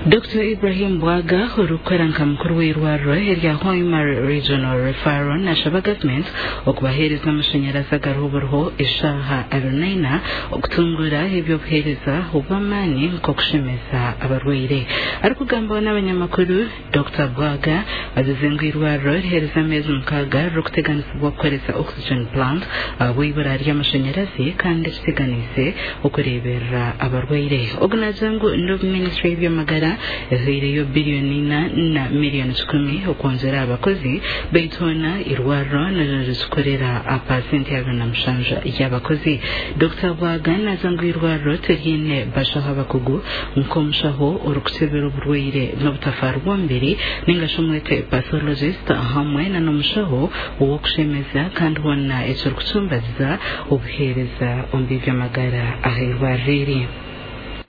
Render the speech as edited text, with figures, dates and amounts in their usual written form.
Dr. Ibrahim Bwaga urukweranka mukuru w'irwariro rya Hoima Regional Referral National Government okubahereza amashanyarazi agaruburuho eshaha arunaina okutungura ebyo buhereza ubamani nko kushemeza abarwaire arikugamba n'abanyamakuru. Dr. Bwaga azizenga irwariro rihereza amezi mukaga rukuteganisibwa gukoresa oxygen plant abwibura ry'amashanyarazi kandi kiteganise okurebera abarwaire. Ogunazangu ndo Ministry y'Amagara ehireyo biliyoni na miliyoni 10 okonzera abakozi beitona irwariro n'azikorera apasenti na mshanja y'abakozi. Dr. Bwaga nazangu irwariro terine bashaha bakugu nkomushaho urukutebera uburwaire n'obutafaru mbere ningashomwete pathologist hamwe na nomushaho wo kushemeza kandi wona ezo kutsumbaza obuhereza ombi by'amagara ahirwariri.